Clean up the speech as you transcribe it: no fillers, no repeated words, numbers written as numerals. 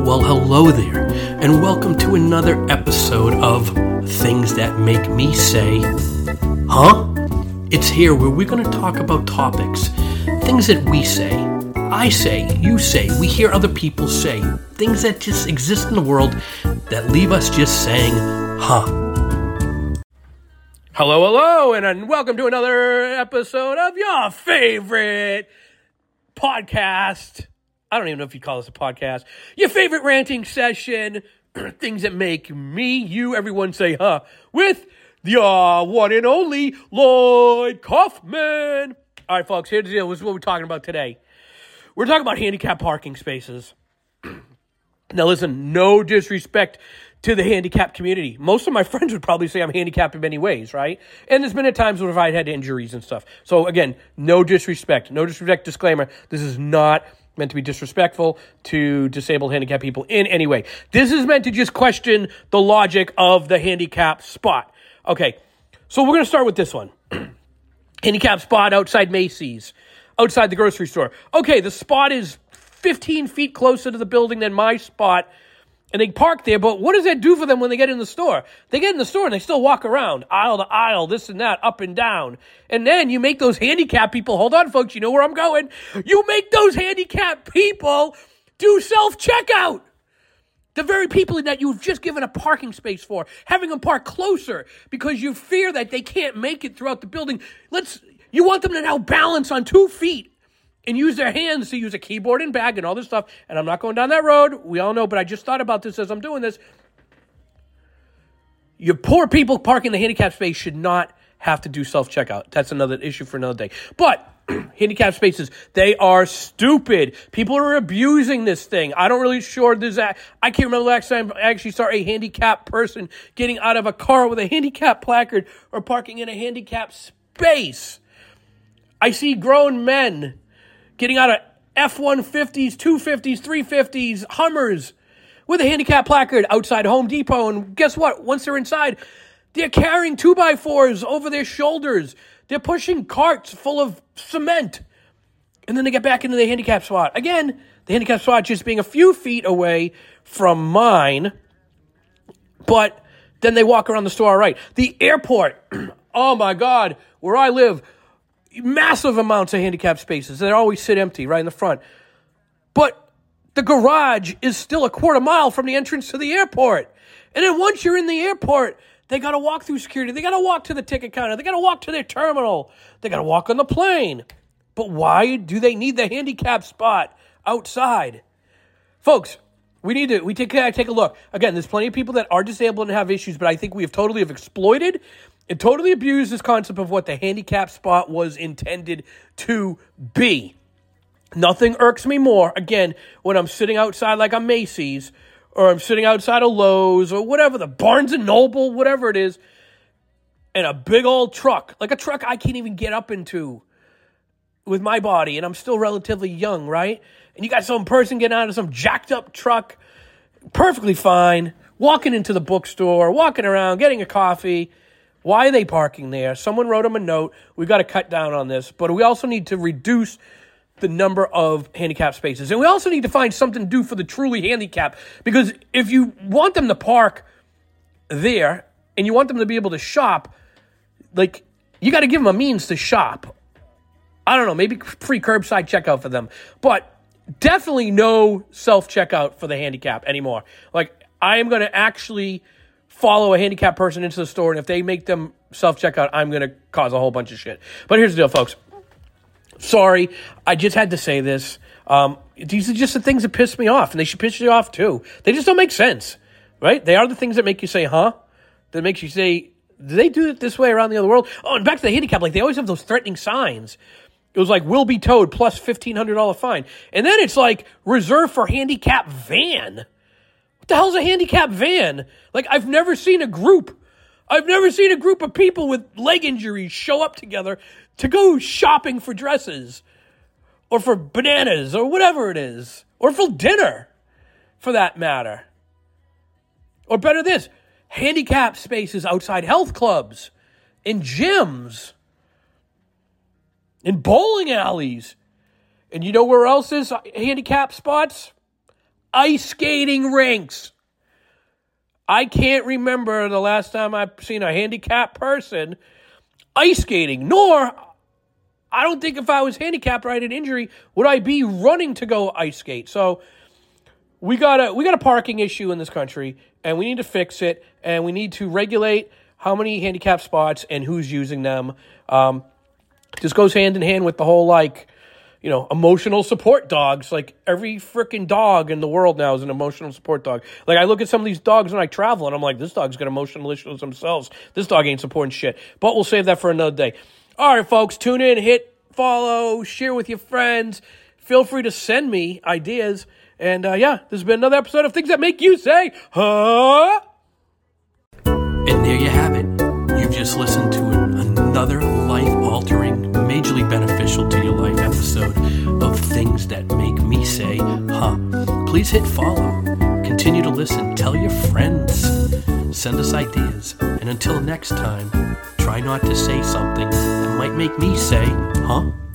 Well, hello there, and welcome to another episode of Things That Make Me Say, Huh? It's here where we're going to talk about topics, things that we say, I say, you say, we hear other people say, things that just exist in the world that leave us just saying, huh. Hello, and welcome to another episode of your favorite podcast. I don't even know if you call this a podcast. Your favorite ranting session, things that make me, you, everyone say, huh, with the one and only Lloyd Kaufman. All right, folks, here's the deal. This is what we're talking about today. We're talking about handicapped parking spaces. Now, listen, no disrespect to the handicapped community. Most of my friends would probably say I'm handicapped in many ways, right? And there's been at times where I've had injuries and stuff. So, again, no disrespect. No disrespect disclaimer. This is not meant to be disrespectful to disabled handicapped people in any way. This is meant to just question the logic of the handicap spot. Okay, so we're going to start with this one. Handicap spot outside Macy's, outside the grocery store. Okay, the spot is 15 feet closer to the building than my spot, and they park there, but what does that do for them when they get in the store? They get in the store and they still walk around, aisle to aisle, this and that, up and down. And then you make those handicapped people, hold on folks, you know where I'm going. You make those handicapped people do self-checkout. The very people that you've just given a parking space for, having them park closer because you fear that they can't make it throughout the building. You want them to now balance on 2 feet and use their hands to use a keyboard and bag and all this stuff. And I'm not going down that road. We all know, but I just thought about this as I'm doing this. Your poor people parking the handicap space should not have to do self-checkout. That's another issue for another day. But handicap spaces, they are stupid. People are abusing this thing. I don't really sure there's that. I can't remember the last time I actually saw a handicapped person getting out of a car with a handicap placard or parking in a handicapped space. I see grown men getting out of F-150s, 250s, 350s, Hummers with a handicap placard outside Home Depot. And guess what? Once they're inside, they're carrying 2x4s over their shoulders. They're pushing carts full of cement. And then they get back into the handicap spot. Again, the handicap spot just being a few feet away from mine. But then they walk around the store all right. The airport, oh my God, where I live, massive amounts of handicap spaces. They always sit empty right in the front. But the garage is still a quarter mile from the entrance to the airport. And then once you're in the airport, they got to walk through security. They got to walk to the ticket counter. They got to walk to their terminal. They got to walk on the plane. But why do they need the handicap spot outside? Folks, we take a look. Again, there's plenty of people that are disabled and have issues, but I think we have totally exploited and totally abused this concept of what the handicap spot was intended to be. Nothing irks me more, again, when I'm sitting outside like a Macy's, or I'm sitting outside of Lowe's, or whatever, the Barnes & Noble, whatever it is, and a big old truck, like a truck I can't even get up into with my body, and I'm still relatively young, right? And you got some person getting out of some jacked up truck, perfectly fine, walking into the bookstore, walking around, getting a coffee. Why are they parking there? Someone wrote them a note. We've got to cut down on this, but we also need to reduce the number of handicapped spaces. And we also need to find something to do for the truly handicapped, because if you want them to park there and you want them to be able to shop, like, you got to give them a means to shop. I don't know, maybe free curbside checkout for them, but definitely no self-checkout for the handicap anymore. Like, I am going to actually follow a handicapped person into the store, and if they make them self-checkout, I'm going to cause a whole bunch of shit. But here's the deal, folks. Sorry, I just had to say this. These are just the things that piss me off, and they should piss you off too. They just don't make sense, right? They are the things that make you say, huh? That makes you say, do they do it this way around the other world? Oh, and back to the handicap, like, they always have those threatening signs. It was like, will be towed plus $1,500 fine. And then it's like, reserved for handicap van. What the hell's a handicap van? Like, I've never seen a group of people with leg injuries show up together to go shopping for dresses or for bananas or whatever it is, or for dinner, for that matter. Or better this, handicap spaces outside health clubs, in gyms, in bowling alleys. And you know where else is handicap spots? ice skating rinks. I can't remember the last time I've seen a handicapped person ice skating, nor I don't think if I was handicapped or I had an injury, would I be running to go ice skate. So we got a parking issue in this country, and we need to fix it, and we need to regulate how many handicap spots and who's using them. This goes hand in hand with the whole, emotional support dogs. Like, every freaking dog in the world now is an emotional support dog. Like, I look at some of these dogs when I travel, and I'm like, this dog's got emotional issues themselves. This dog ain't supporting shit. But we'll save that for another day. All right, folks, tune in, hit follow, share with your friends. Feel free to send me ideas. And, this has been another episode of Things That Make You Say, huh? And there you have it. You've just listened to another life-altering, majorly beneficial to your life episode of Things That Make Me Say, huh? Please hit follow. Continue to listen. Tell your friends. Send us ideas. And until next time, try not to say something that might make me say, huh?